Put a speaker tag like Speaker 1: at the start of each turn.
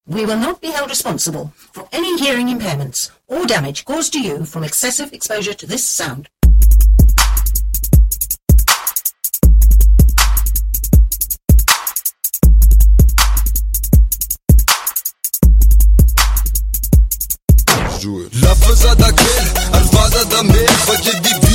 Speaker 1: We will not be held responsible for any hearing impairments or damage caused to you from excessive exposure to this sound.
Speaker 2: لفظة دا كل الفاظة دا ميل فجد دي